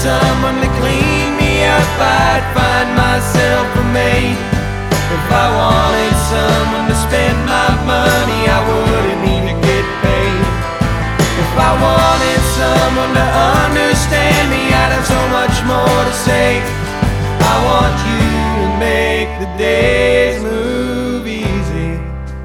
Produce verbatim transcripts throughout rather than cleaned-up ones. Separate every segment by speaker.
Speaker 1: someone to clean me up, I'd find myself a maid. If I wanted someone to spend my money, I wouldn't need to get paid. If I wanted someone to understand me, I'd have so much more to say. I want you to make the days move easy.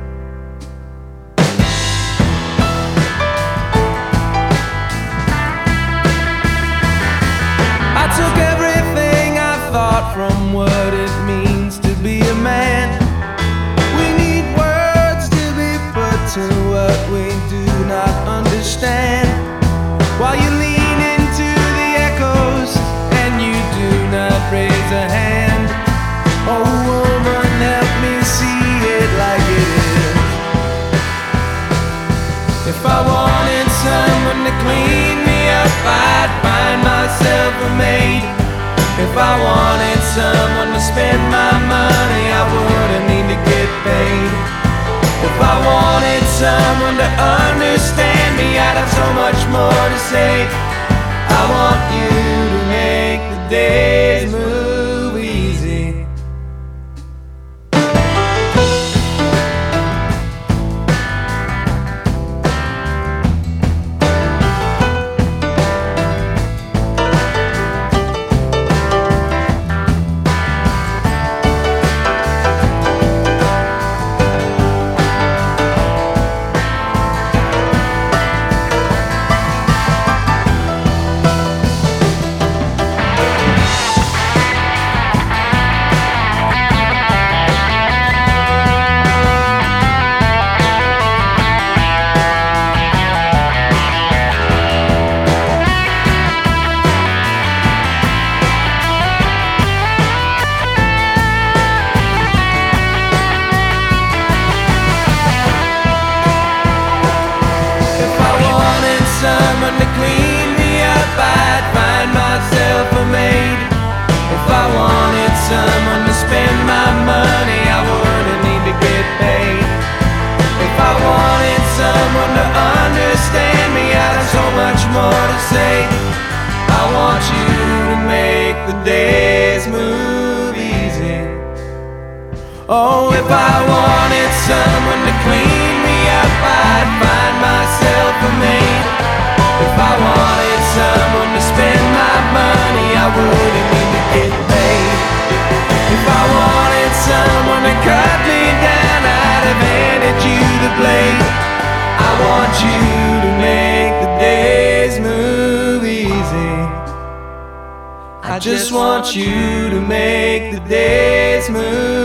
Speaker 1: I took everything I thought from what it means to be a man. We need words to be put to what we do not understand. While you lean into the echoes and you do not raise a hand. Oh woman, help me see it like it is. If I wanted someone to clean me up, I'd find myself a maid. If I wanted someone to spend my money, I wouldn't need to get paid. If I wanted someone to understand me, I'd have so much more to say. I want you to make the days move easy. Someone to clean me up, I'd find myself a maid. If I wanted someone to spend my money, I wouldn't need to get paid. If I wanted someone to understand me, I'd have so much more to say. I want you to make the days move easy. Oh, if I wanted someone to clean me up, I'd find myself a maid. If I wanted someone to spend my money, I wouldn't need to get paid. If I wanted someone to cut me down, I'd have handed you the blade. I want you to make the days move easy. I just want you to make the days move